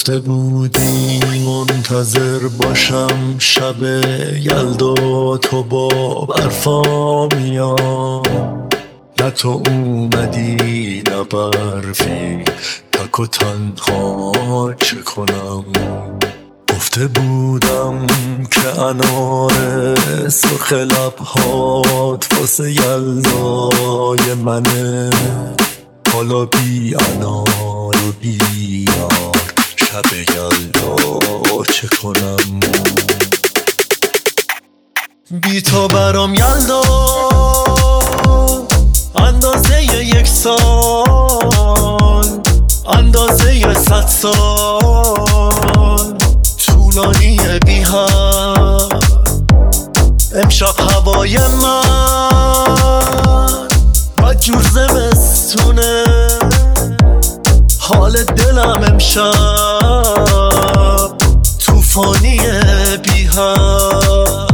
گفته بودی منتظر باشم شب یلدا تو با برفا میام، نه تو اومدی نه برفی، تک و تنها چه کنم. گفته بودم که انار سرخ لبهات واسه یلدای منه، حالا بی انار و بی یار شب یلدا چه کنم. بی تو برام یلدا اندازه 1 سال، اندازه 100 سال طولانیه بی هم. امشب هوای من بدجور زمستونه، حال دلم امشب توفانیه بی هم.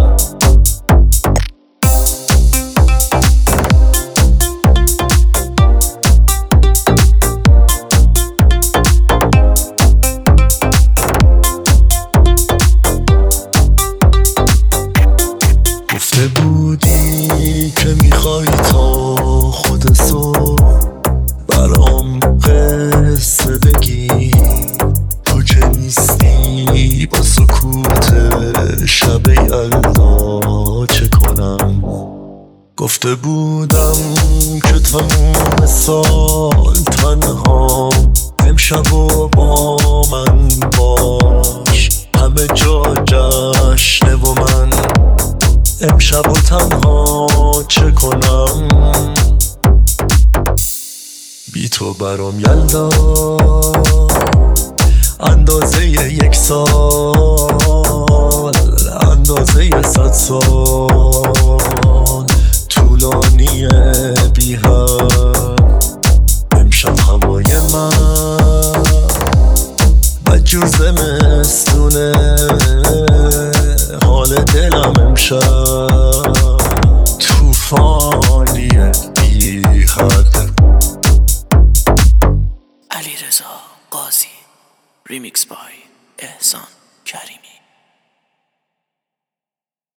گفته بودی که میخوای تا خود صبح برام قصه بگی، تو که نیستی با سکوت شب یلدا چه کنم. گفته بودم که تموم سال تنها، امشب و با من باش، همه جا جشنه و من امشب و تنها چه کنم. بی تو برام یلدا اندازه 1 سال، اندازه 100 سال طولانیه بی هم. امشب هوای من بدجور زمستونه، حال دلم امشب توفانیه بی حد. علیرضا قاضی، ریمیکس بای احسان کریمی.